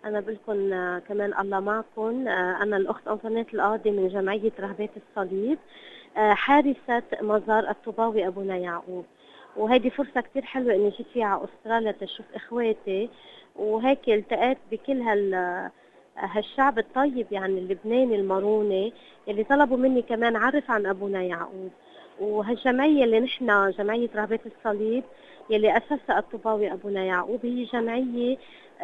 أنا بقولكم كمان الله معكم. أنا الأخت أنطونيت القاضي من جمعية رهبات الصليب، حارسة مزار الطوباوي أبونا يعقوب. وهيدي فرصة كتير حلوة إني جيت فيها على أستراليا تشوف إخواتي، وهيك التقيت بكل هالشعب الطيب يعني اللبناني الماروني اللي طلبوا مني كمان عرف عن أبونا يعقوب. وهالجمعية اللي نحن جمعية رهبات الصليب يلي أسسها الطوباوي أبونا يعقوب هي جمعية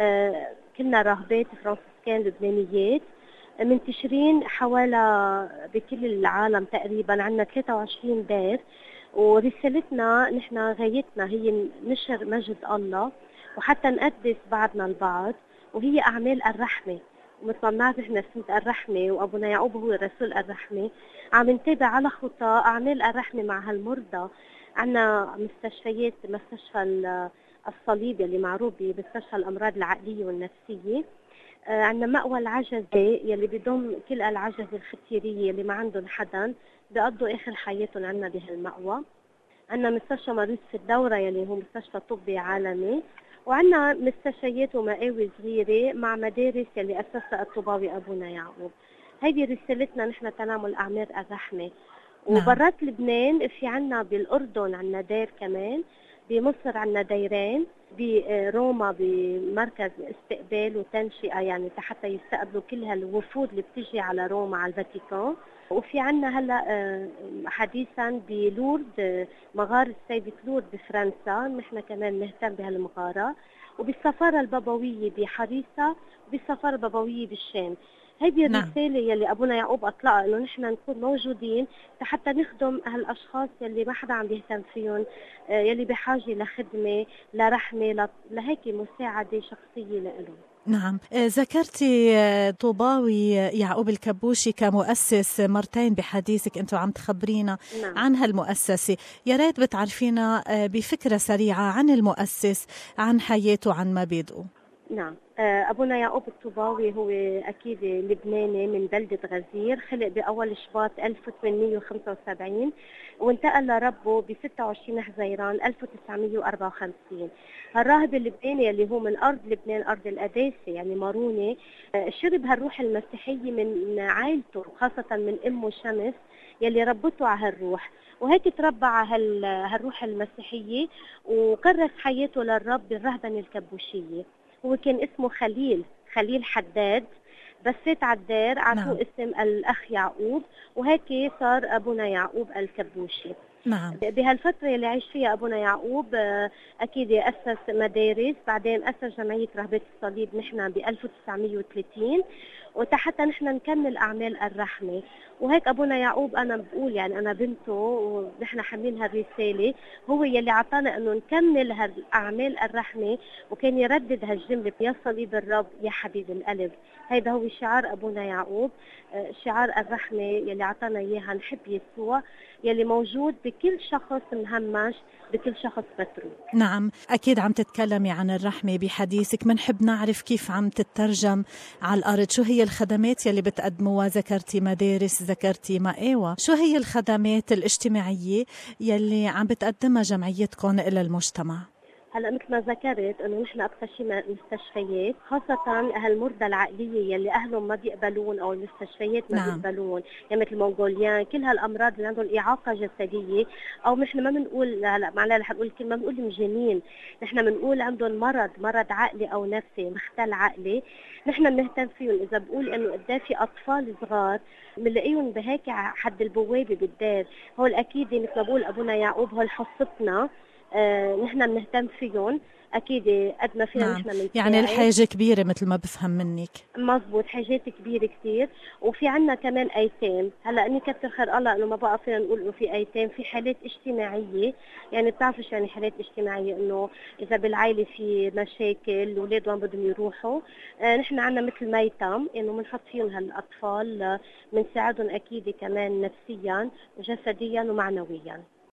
كنا راهبات فرانسيسكان لبنانيات منتشرين حوالي بكل العالم تقريبا. عندنا 23 دير، ورسالتنا نحن غايتنا هي نشر مجد الله وحتى نقدس بعضنا البعض، وهي أعمال الرحمة. ومثل ما بنعرف نحن سنة الرحمة وأبونا يعقوب هو رسول الرحمة، عم نتابع على خطى أعمال الرحمة مع هالمرضى. عندنا مستشفيات، مستشفى الصليب اللي معروف بمستشفى الأمراض العقلية والنفسية. عندنا مأوى العجزة يلي بيضم كل العجزة الختيرية اللي ما عندهم حدا بيقضوا آخر حياتهم عندنا بهالمأوى. عندنا مستشفى مريض في الدورة يلي هو مستشفى طبي عالمي، وعندنا مستشفيات ومقاوي صغيرة مع مدارس يلي أسسها الطوباوي أبونا يعقوب. هيدي رسالتنا نحن تنعمل أعمال الرحمة. نعم. وبرات لبنان في عنا بالأردن عنا دير كمان، بمصر عنا ديرين، بروما بمركز استقبال وتنشئة يعني حتى يستقبلوا كل هالوفود اللي بتجي على روما على الفاتيكان. وفي عنا هلا حديثا بلورد، مغارة سيدة لورد بفرنسا، نحن كمان نهتم بهالمغارة. وبالسفارة البابوية بحريصة، وبالسفارة البابوية بالشام. هيدي نعم. الرسالة يلي أبونا يعقوب أطلقها، إنه نحن نكون موجودين حتى نخدم هالأشخاص يلي ما حدا عم بيهتم فيهم، يلي بحاجة لخدمة، لرحمة، لهيك مساعدة شخصية لإلهم. نعم. ذكرتي طوباوي يعقوب الكبوشي كمؤسس مرتين بحديثك، أنتوا عم تخبرينا نعم. عن هالمؤسسة. يا ريت بتعرفينا بفكرة سريعة عن المؤسس، عن حياته، عن مبادئه. نعم. أبونا يعقوب الطوباوي هو أكيد لبناني من بلدة غزير، خلق بأول شباط 1875 وانتقل لربه ب 26 حزيران 1954. الراهب اللبناني اللي هو من أرض لبنان، أرض القداسة يعني ماروني، شرب هالروح المسيحية من عائلته، خاصة من أمه شمس يلي ربته على هالروح. وهيك تربى على هالروح المسيحية، وكرس حياته للرب بالرهبنة الكبوشية. هو كان اسمه خليل حداد، بس فات على الدير نعم. عطوه اسم الأخ يعقوب، وهيك صار أبونا يعقوب الكبوشي. نعم. بهالفترة اللي عايش فيها أبونا يعقوب أكيد أسس مدارس، بعدين أسس جمعية رهبات الصليب نحن ب 1930، وحتى نحن نكمل أعمال الرحمة. وهيك أبونا يعقوب أنا بقول يعني أنا بنته ونحن حاملين هالرسالة، هو يلي عطانا أنه نكمل هالأعمال الرحمة، وكان يردد هالجملة يا صليب الرب يا حبيب القلب. هيدا هو شعار أبونا يعقوب، شعار الرحمة يلي عطانا إياها، نحب يسوع يلي موجود بكل شخص مهمش، بكل شخص متروك. نعم، أكيد عم تتكلمي عن الرحمة بحديثك. منحب نعرف كيف عم تترجم على الأرض، شو هي الخدمات يلي بتقدموها؟ ذكرتي مدارس، ذكرتي مقاوى، شو هي الخدمات الاجتماعية يلي عم بتقدمها جمعيتكم إلى المجتمع؟ هلا مثل ما ذكرت انه نحن اكثر شيء مستشفيات، خاصه هالمرضى العقليه يلي اهلهم ما بيقبلون او المستشفيات ما نعم. بيقبلون، يعني مثل مونغوليان، كل هالامراض اللي عندهم اعاقه جسديه، او نحن ما بنقول هلا معلش رح نقول كلمه، ما بنقول مجانين، نحن بنقول عندهم مرض عقلي او نفسي، مختل عقلي، نحن بنهتم فيهم. اذا بقول انه قد في اطفال صغار بنلاقيهم بهيك حد البوابه بالدار، هول اكيد مثل ما بقول ابونا يعقوب هول حصتنا، نحن بنهتم فيهم اكيد قد ما فينا نعم، نحن يعني بنساعد. الحاجة كبيرة مثل ما بفهم منك. مزبوط، حاجات كبيره كثير. وفي عنا كمان ايتام، هلا اني كتر خير الله انه ما بقى فينا نقول انه في ايتام، في حالات اجتماعيه، يعني بتعرفوا يعني حالات اجتماعيه، انه اذا بالعائله في مشاكل الاولاد وين بدهم يروحوا، نحن عنا مثل ميتم انه بنحط فيهم هالاطفال، بنساعدهم اكيد كمان نفسيا وجسديا ومعنويا.